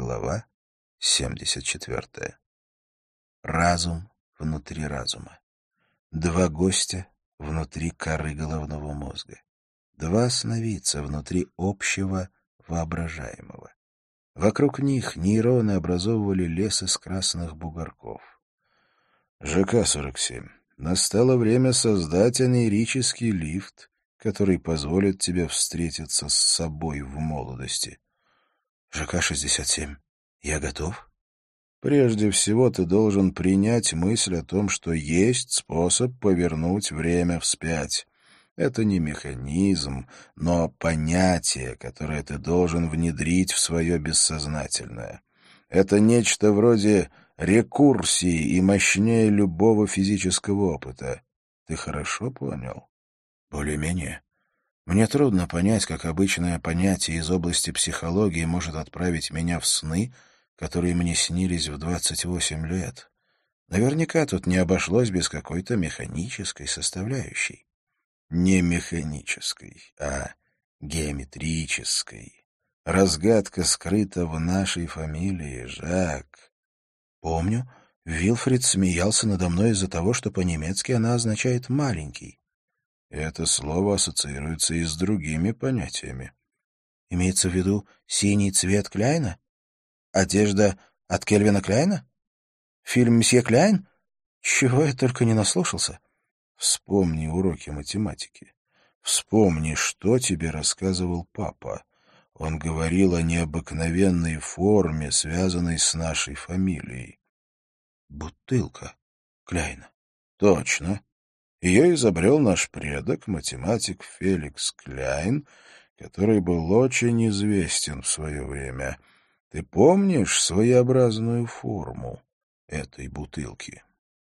Глава 74. Разум внутри разума. Два гостя внутри коры головного мозга. Два сновидца внутри общего воображаемого. Вокруг них нейроны образовывали лес из красных бугорков. ЖК-47. Настало время создать онирический лифт, который позволит тебе встретиться с собой в молодости. ЖК-67. Я готов? Прежде всего ты должен принять мысль о том, что есть способ повернуть время вспять. Это не механизм, но понятие, которое ты должен внедрить в свое бессознательное. Это нечто вроде рекурсии и мощнее любого физического опыта. Ты хорошо понял? Более-менее. Мне трудно понять, как обычное понятие из области психологии может отправить меня в сны, которые мне снились в 28 лет. Наверняка тут не обошлось без какой-то механической составляющей. Не механической, а геометрической. Разгадка скрыта в нашей фамилии, Жак. Помню, Вильфрид смеялся надо мной из-за того, что по-немецки она означает «маленький». Это слово ассоциируется и с другими понятиями. Имеется в виду синий цвет Кляйна? Одежда от Кельвина Кляйна? Фильм «Мсье Кляйн»? Чего я только не наслушался. Вспомни уроки математики. Вспомни, что тебе рассказывал папа. Он говорил о необыкновенной форме, связанной с нашей фамилией. Бутылка Кляйна. Точно. Ее изобрел наш предок, математик Феликс Кляйн, который был очень известен в свое время. Ты помнишь своеобразную форму этой бутылки?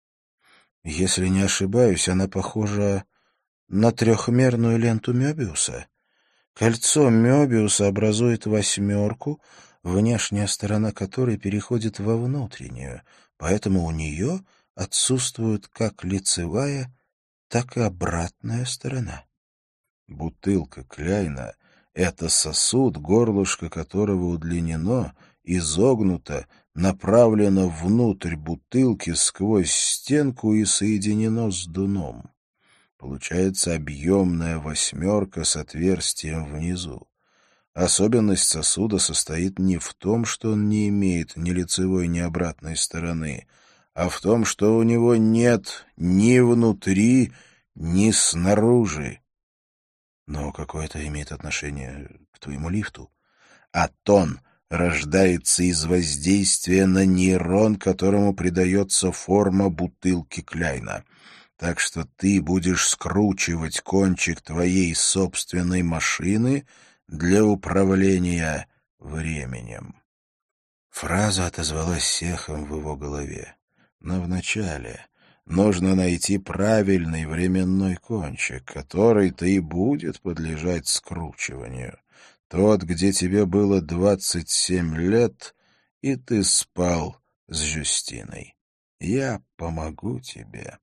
Если не ошибаюсь, она похожа на трехмерную ленту Мёбиуса. Кольцо Мёбиуса образует восьмерку, внешняя сторона которой переходит во внутреннюю, поэтому у нее отсутствует как лицевая, так и обратная сторона. Бутылка Кляйна — это сосуд, горлышко которого удлинено, изогнуто, направлено внутрь бутылки сквозь стенку и соединено с дном. Получается объемная восьмерка с отверстием внизу. Особенность сосуда состоит не в том, что он не имеет ни лицевой, ни обратной стороны, а в том, что у него нет ни внутри, ни снаружи. Но какое это имеет отношение к твоему лифту? Атон рождается из воздействия на нейрон, которому придается форма бутылки Кляйна. Так что ты будешь скручивать кончик твоей собственной машины для управления временем. Фраза отозвалась эхом в его голове. Но вначале нужно найти правильный временной кончик, который-то и будет подлежать скручиванию. Тот, где тебе было 27 лет, и ты спал с Жюстиной. Я помогу тебе.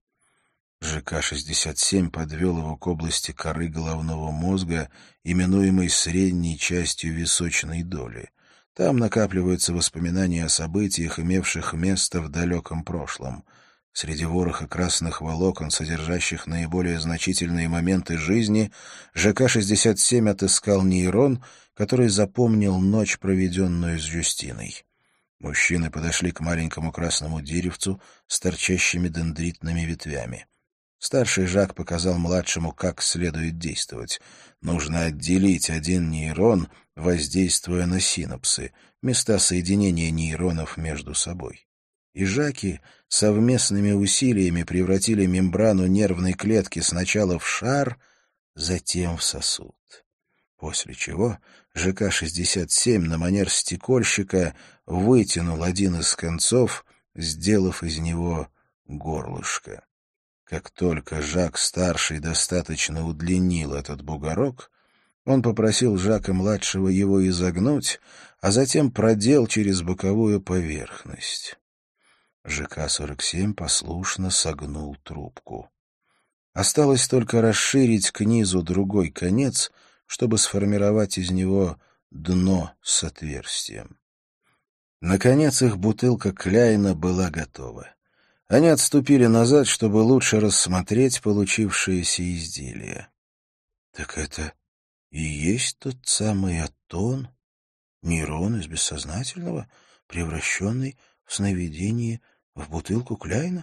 ЖК-67 подвел его к области коры головного мозга, именуемой средней частью височной доли. Там накапливаются воспоминания о событиях, имевших место в далеком прошлом. Среди вороха красных волокон, содержащих наиболее значительные моменты жизни, ЖК-67 отыскал нейрон, который запомнил ночь, проведенную с Жюстиной. Мужчины подошли к маленькому красному деревцу с торчащими дендритными ветвями. Старший Жак показал младшему, как следует действовать. Нужно отделить один нейрон, воздействуя на синапсы, места соединения нейронов между собой. И Жаки совместными усилиями превратили мембрану нервной клетки сначала в шар, затем в сосуд. После чего ЖК-67 на манер стекольщика вытянул один из концов, сделав из него горлышко. Как только Жак-старший достаточно удлинил этот бугорок, он попросил Жака-младшего его изогнуть, а затем продел через боковую поверхность. ЖК-47 послушно согнул трубку. Осталось только расширить к низу другой конец, чтобы сформировать из него дно с отверстием. Наконец их бутылка Кляйна была готова. Они отступили назад, чтобы лучше рассмотреть получившееся изделие. Так это и есть тот самый Атон, нейрон из бессознательного, превращенный в сновидении в бутылку Кляйна?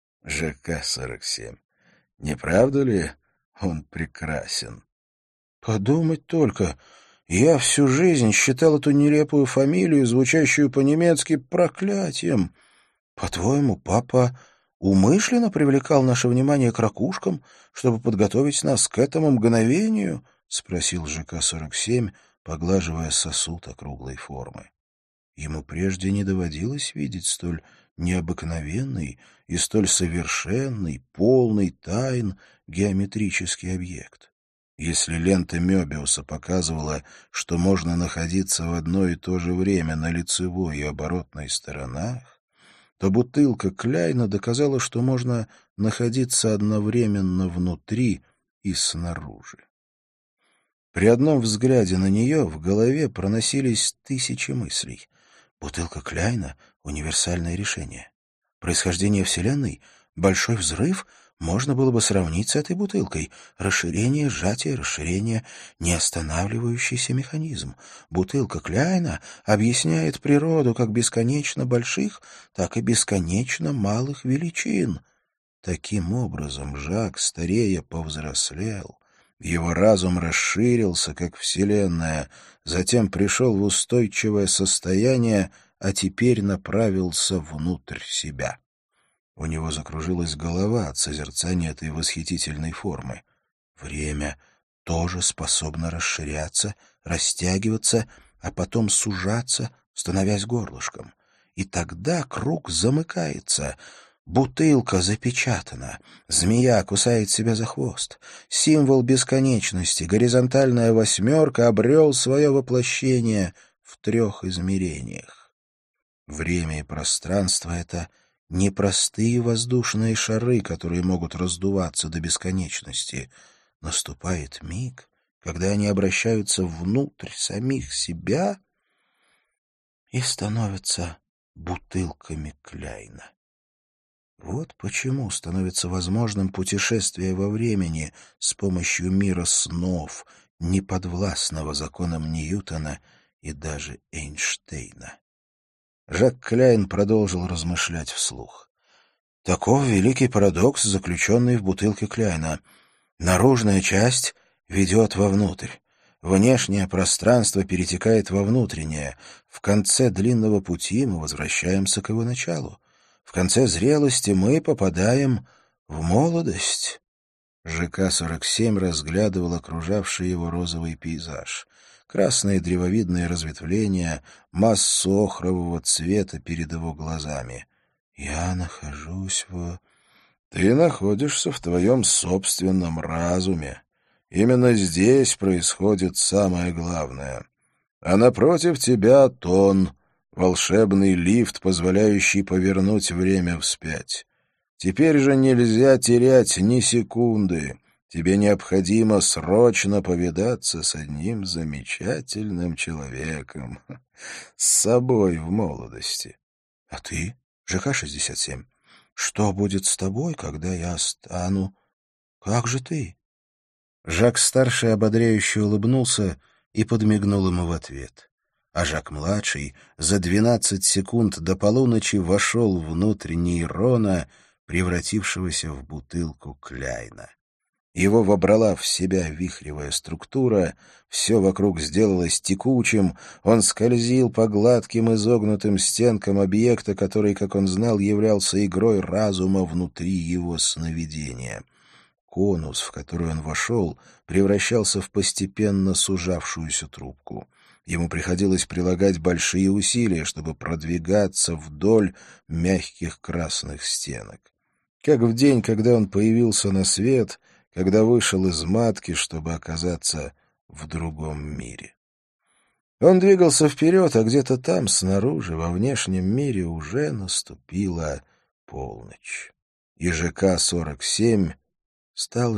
ЖК-47. Не правда ли он прекрасен? Подумать только, я всю жизнь считал эту нелепую фамилию, звучащую по-немецки, проклятием. По-твоему, папа умышленно привлекал наше внимание к ракушкам, чтобы подготовить нас к этому мгновению? — спросил ЖК-47, поглаживая сосуд округлой формы. Ему прежде не доводилось видеть столь необыкновенный и столь совершенный, полный тайн геометрический объект. Если лента Мёбиуса показывала, что можно находиться в одно и то же время на лицевой и оборотной сторонах, то бутылка Кляйна доказала, что можно находиться одновременно внутри и снаружи. При одном взгляде на нее в голове проносились тысячи мыслей. Бутылка Кляйна — универсальное решение. Происхождение Вселенной — большой взрыв — можно было бы сравнить с этой бутылкой. Расширение, сжатие, расширение — неостанавливающийся механизм. Бутылка Кляйна объясняет природу как бесконечно больших, так и бесконечно малых величин. Таким образом, Жак, старея, повзрослел. Его разум расширился, как Вселенная, затем пришел в устойчивое состояние, а теперь направился внутрь себя. У него закружилась голова от созерцания этой восхитительной формы. Время тоже способно расширяться, растягиваться, а потом сужаться, становясь горлышком. И тогда круг замыкается. Бутылка запечатана. Змея кусает себя за хвост. Символ бесконечности, горизонтальная восьмерка, обрел свое воплощение в 3 измерениях. Время и пространство — это непростые воздушные шары, которые могут раздуваться до бесконечности. Наступает миг, когда они обращаются внутрь самих себя и становятся бутылками Кляйна. Вот почему становится возможным путешествие во времени с помощью мира снов, неподвластного законам Ньютона и даже Эйнштейна. Жак Кляйн продолжил размышлять вслух. Таков великий парадокс, заключенный в бутылке Кляйна. Наружная часть ведет вовнутрь. Внешнее пространство перетекает во внутреннее. В конце длинного пути мы возвращаемся к его началу. В конце зрелости мы попадаем в молодость. ЖК-47 разглядывал окружавший его розовый пейзаж. Красные древовидные разветвления, массу охрового цвета перед его глазами. «Я нахожусь в...» «Ты находишься в твоем собственном разуме. Именно здесь происходит самое главное. А напротив тебя Тон, волшебный лифт, позволяющий повернуть время вспять. Теперь же нельзя терять ни секунды. Тебе необходимо срочно повидаться с одним замечательным человеком. С собой в молодости. А ты, ЖК-67, что будет с тобой, когда я стану? Как же ты?» Жак-старший ободряюще улыбнулся и подмигнул ему в ответ. А Жак-младший за 12 секунд до полуночи вошел внутрь нейрона, превратившегося в бутылку Кляйна. Его вобрала в себя вихревая структура, все вокруг сделалось текучим, он скользил по гладким изогнутым стенкам объекта, который, как он знал, являлся игрой разума внутри его сновидения. Конус, в который он вошел, превращался в постепенно сужавшуюся трубку. Ему приходилось прилагать большие усилия, чтобы продвигаться вдоль мягких красных стенок. Как в день, когда он появился на свет, когда вышел из матки, чтобы оказаться в другом мире. Он двигался вперед, а где-то там, снаружи, во внешнем мире, уже наступила полночь. И ЖК-47 стал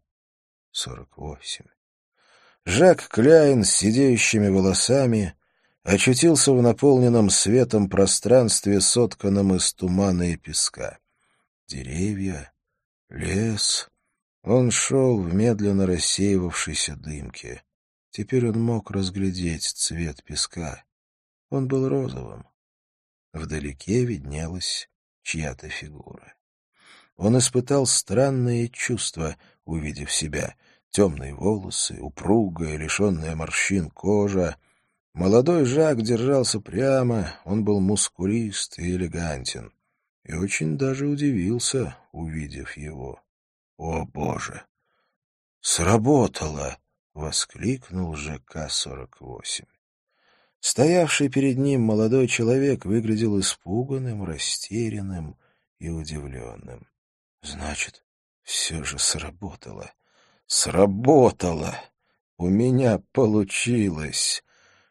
ЖК-48. Жак Кляйн с сидеющими волосами, очутился в наполненном светом пространстве, сотканном из тумана и песка. Деревья, лес. Он шел в медленно рассеивавшейся дымке. Теперь он мог разглядеть цвет песка. Он был розовым. Вдалеке виднелась чья-то фигура. Он испытал странные чувства, увидев себя. Темные волосы, упругая, лишенная морщин кожа. Молодой Жак держался прямо, он был мускулист и элегантен. И очень даже удивился, увидев его. «О, Боже!» «Сработало!» — воскликнул ЖК-48. Стоявший перед ним молодой человек выглядел испуганным, растерянным и удивленным. «Значит, все же сработало! Сработало! У меня получилось!»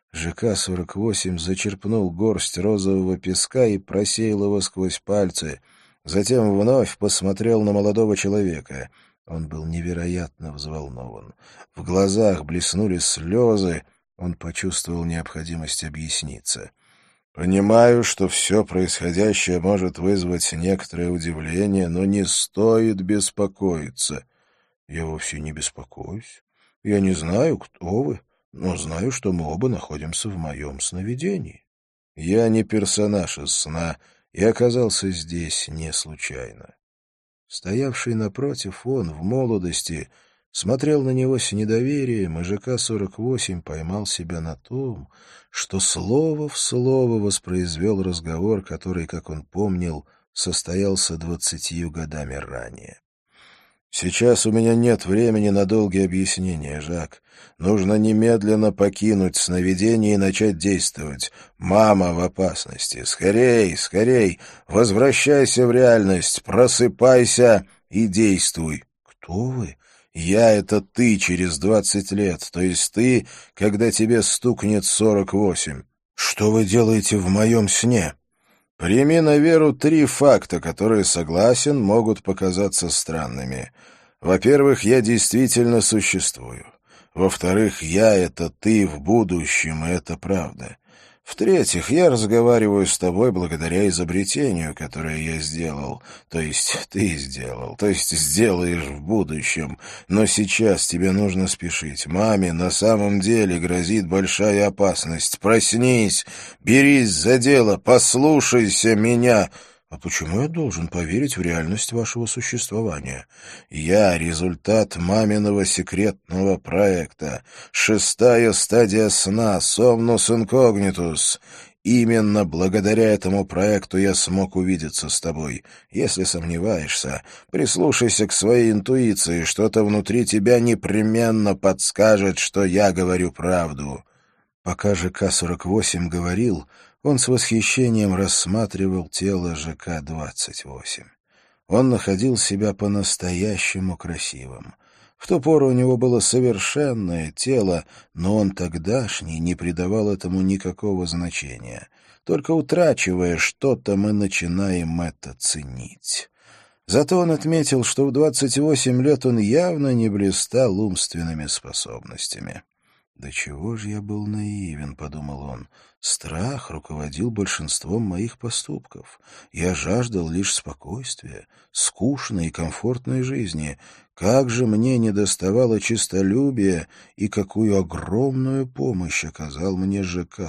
ЖК-48 зачерпнул горсть розового песка и просеял его сквозь пальцы. Затем вновь посмотрел на молодого человека. Он был невероятно взволнован. В глазах блеснули слезы. Он почувствовал необходимость объясниться. «Понимаю, что все происходящее может вызвать некоторое удивление, но не стоит беспокоиться». «Я вовсе не беспокоюсь. Я не знаю, кто вы, но знаю, что мы оба находимся в моем сновидении. Я не персонаж из сна и оказался здесь не случайно». Стоявший напротив он в молодости смотрел на него с недоверием, и ЖК-48 поймал себя на том, что слово в слово воспроизвел разговор, который, как он помнил, состоялся 20 годами ранее. «Сейчас у меня нет времени на долгие объяснения, Жак. Нужно немедленно покинуть сновидение и начать действовать. Мама в опасности. Скорей, скорей! Возвращайся в реальность, просыпайся и действуй». «Кто вы?» «Я — это ты через 20 лет, то есть ты, когда тебе стукнет 48. Что вы делаете в моем сне?» «Прими на веру 3 факта, которые, согласен, могут показаться странными. Во-первых, я действительно существую. Во-вторых, я — это ты в будущем, и это правда. В-третьих, я разговариваю с тобой благодаря изобретению, которое я сделал, то есть ты сделал, то есть сделаешь в будущем. Но сейчас тебе нужно спешить. Маме на самом деле грозит большая опасность. Проснись, берись за дело, послушайся меня». «А почему я должен поверить в реальность вашего существования?» «Я — результат маминого секретного проекта. 6-я стадия сна, Somnus Incognitus. Именно благодаря этому проекту я смог увидеться с тобой. Если сомневаешься, прислушайся к своей интуиции, что-то внутри тебя непременно подскажет, что я говорю правду». Пока ЖК-48 говорил, он с восхищением рассматривал тело ЖК-28. Он находил себя по-настоящему красивым. В ту пору у него было совершенное тело, но он тогдашний не придавал этому никакого значения. Только утрачивая что-то, мы начинаем это ценить. Зато он отметил, что в 28 лет он явно не блистал умственными способностями. «Да чего же я был наивен», — подумал он. «Страх руководил большинством моих поступков. Я жаждал лишь спокойствия, скучной и комфортной жизни. Как же мне недоставало честолюбия и какую огромную помощь оказал мне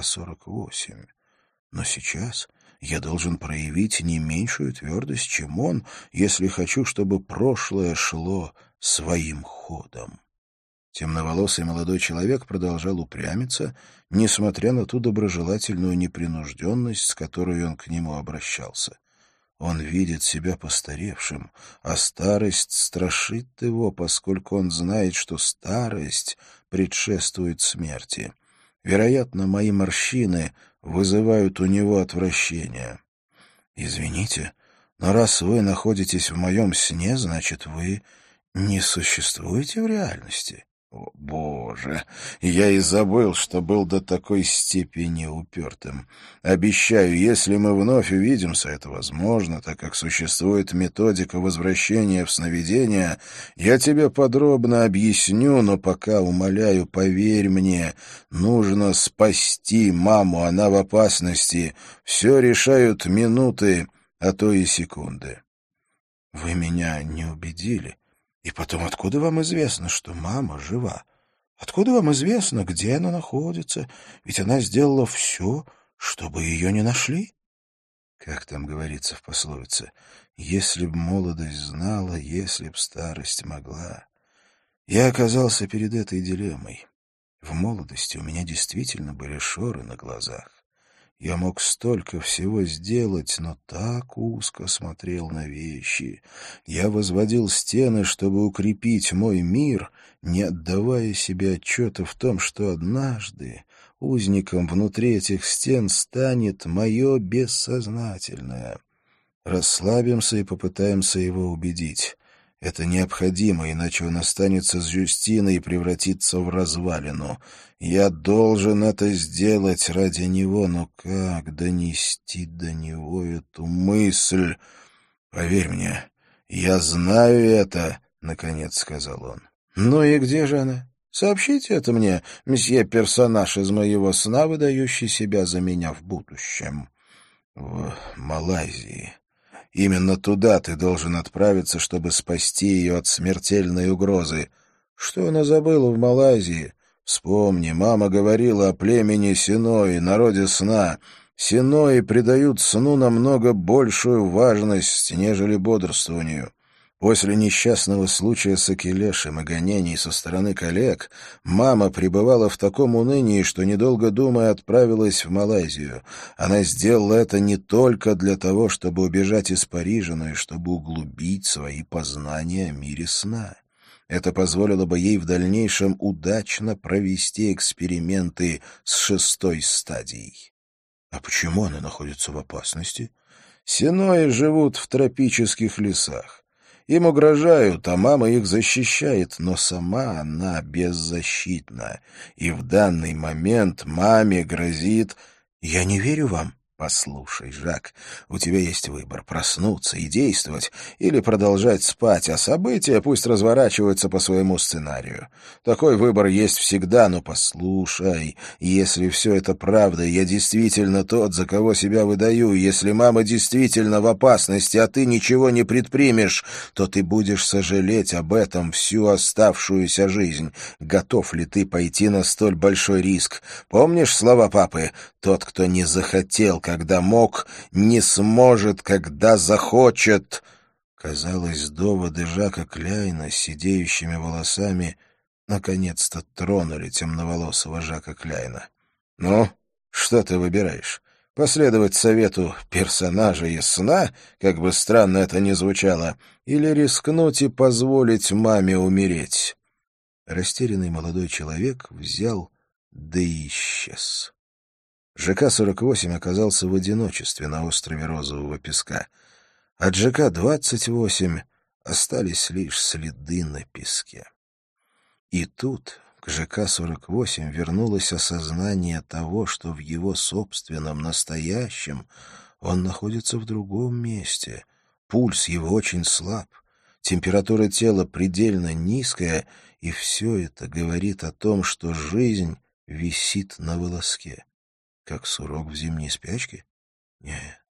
ЖК-48. Но сейчас я должен проявить не меньшую твердость, чем он, если хочу, чтобы прошлое шло своим ходом». Темноволосый молодой человек продолжал упрямиться, несмотря на ту доброжелательную непринужденность, с которой он к нему обращался. Он видит себя постаревшим, а старость страшит его, поскольку он знает, что старость предшествует смерти. Вероятно, мои морщины вызывают у него отвращение. «Извините, но раз вы находитесь в моем сне, значит, вы не существуете в реальности». О, Боже, я и забыл, что был до такой степени упертым. Обещаю, если мы вновь увидимся, это возможно, так как существует методика возвращения в сновидения, я тебе подробно объясню, но пока, умоляю, поверь мне, нужно спасти маму, она в опасности. Все решают минуты, а то и секунды. Вы меня не убедили. И потом, откуда вам известно, что мама жива? Откуда вам известно, где она находится? Ведь она сделала все, чтобы ее не нашли. Как там говорится в пословице, «Если б молодость знала, если б старость могла». Я оказался перед этой дилеммой. В молодости у меня действительно были шоры на глазах. Я мог столько всего сделать, но так узко смотрел на вещи. Я возводил стены, чтобы укрепить мой мир, не отдавая себе отчета в том, что однажды узником внутри этих стен станет мое бессознательное. Расслабимся и попытаемся его убедить. Это необходимо, иначе он останется с Жюстиной и превратится в развалину. Я должен это сделать ради него, но как донести до него эту мысль? Поверь мне, я знаю это, — наконец сказал он. Ну и где же она? Сообщите это мне, месье персонаж из моего сна, выдающий себя за меня в будущем. В Малайзии. Именно туда ты должен отправиться, чтобы спасти ее от смертельной угрозы. Что она забыла в Малайзии? Вспомни, мама говорила о племени Синои, народе сна. Синои придают сну намного большую важность, нежели бодрствованию. После несчастного случая с Акилешем и гонений со стороны коллег мама пребывала в таком унынии, что, недолго думая, отправилась в Малайзию. Она сделала это не только для того, чтобы убежать из Парижа, но и чтобы углубить свои познания о мире сна. Это позволило бы ей в дальнейшем удачно провести эксперименты с 6-й стадией. А почему она находится в опасности? Синои живут в тропических лесах. Им угрожают, а мама их защищает, но сама она беззащитна. И в данный момент маме грозит... Я не верю вам. Послушай, Жак, у тебя есть выбор — проснуться и действовать или продолжать спать, а события пусть разворачиваются по своему сценарию. Такой выбор есть всегда, но послушай, если все это правда, я действительно тот, за кого себя выдаю, если мама действительно в опасности, а ты ничего не предпримешь, то ты будешь сожалеть об этом всю оставшуюся жизнь. Готов ли ты пойти на столь большой риск? Помнишь слова папы? Тот, кто не захотел, когда мог, не сможет, когда захочет. Казалось, доводы Жака Кляйна с сидеющими волосами наконец-то тронули темноволосого Жака Кляйна. «Ну, что ты выбираешь? Последовать совету персонажа из сна, как бы странно это ни звучало, или рискнуть и позволить маме умереть?» Растерянный молодой человек взял да и исчез. ЖК-48 оказался в одиночестве на острове Розового песка. От ЖК-28 остались лишь следы на песке. И тут к ЖК-48 вернулось осознание того, что в его собственном настоящем он находится в другом месте. Пульс его очень слаб, температура тела предельно низкая, и все это говорит о том, что жизнь висит на волоске. Как сурок в зимней спячке? Нет,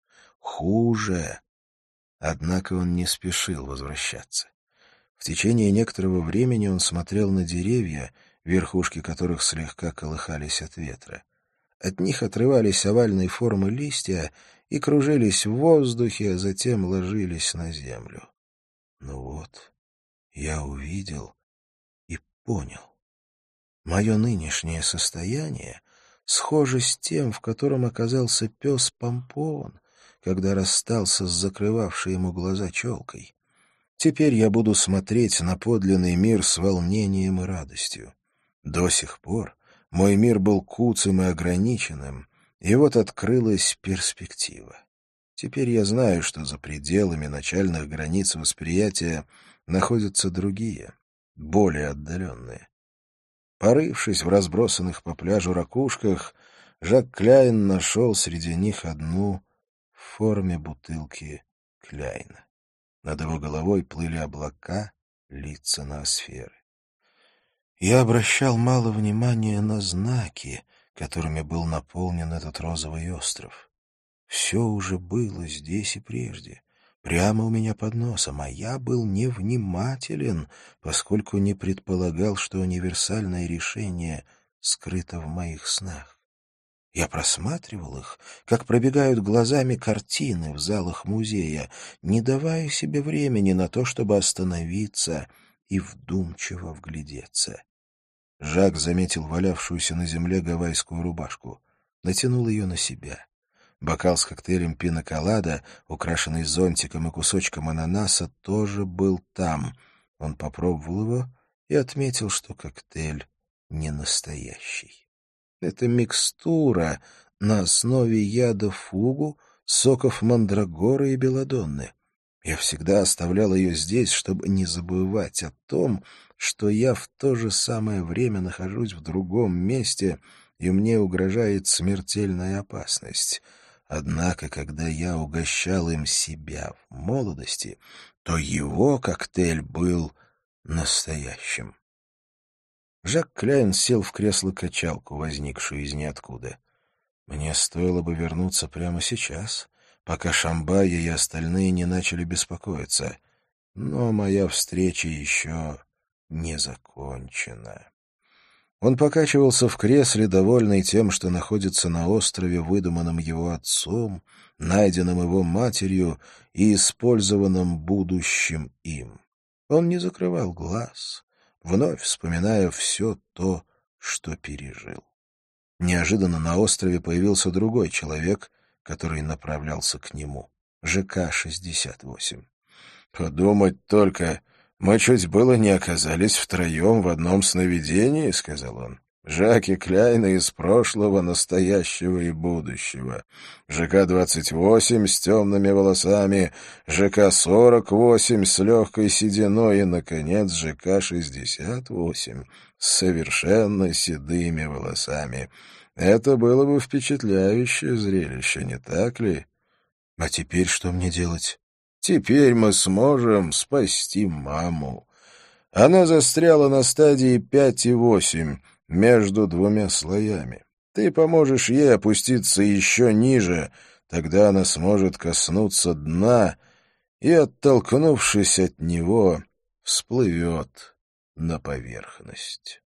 хуже. Однако он не спешил возвращаться. В течение некоторого времени он смотрел на деревья, верхушки которых слегка колыхались от ветра. От них отрывались овальной формы листья и кружились в воздухе, а затем ложились на землю. Ну вот, я увидел и понял. Мое нынешнее состояние схоже с тем, в котором оказался пес Помпон, когда расстался с закрывавшей ему глаза челкой. Теперь я буду смотреть на подлинный мир с волнением и радостью. До сих пор мой мир был куцым и ограниченным, и вот открылась перспектива. Теперь я знаю, что за пределами начальных границ восприятия находятся другие, более отдаленные. Порывшись в разбросанных по пляжу ракушках, Жак Кляйн нашел среди них одну в форме бутылки Кляйна. Над его головой плыли облака, лица ноосферы. Я обращал мало внимания на знаки, которыми был наполнен этот розовый остров. Все уже было здесь и прежде, прямо у меня под носом, а я был невнимателен, поскольку не предполагал, что универсальное решение скрыто в моих снах. Я просматривал их, как пробегают глазами картины в залах музея, не давая себе времени на то, чтобы остановиться и вдумчиво вглядеться. Жак заметил валявшуюся на земле гавайскую рубашку, натянул ее на себя. Бокал с коктейлем пина-колада, украшенный зонтиком и кусочком ананаса, тоже был там. Он попробовал его и отметил, что коктейль не настоящий. Это микстура на основе яда фугу, соков мандрагоры и белладонны. Я всегда оставлял ее здесь, чтобы не забывать о том, что я в то же самое время нахожусь в другом месте, и мне угрожает смертельная опасность. Однако, когда я угощал им себя в молодости, то его коктейль был настоящим. Жак Кляйн сел в кресло-качалку, возникшую из ниоткуда. Мне стоило бы вернуться прямо сейчас, пока Шамбая и остальные не начали беспокоиться. Но моя встреча еще не закончена. Он покачивался в кресле, довольный тем, что находится на острове, выдуманном его отцом, найденном его матерью и использованном будущим им. Он не закрывал глаз, вновь вспоминая все то, что пережил. Неожиданно на острове появился другой человек, который направлялся к нему. ЖК-68. «Подумать только, мы чуть было не оказались втроем в одном сновидении», — сказал он. «Жаки Кляйна из прошлого, настоящего и будущего. ЖК-28 с темными волосами, ЖК-48 с легкой сединой и, наконец, ЖК-68 с совершенно седыми волосами. Это было бы впечатляющее зрелище, не так ли? А теперь что мне делать? Теперь мы сможем спасти маму. Она застряла на стадии 5 и 8, между двумя слоями. Ты поможешь ей опуститься еще ниже, тогда она сможет коснуться дна и, оттолкнувшись от него, всплывет на поверхность».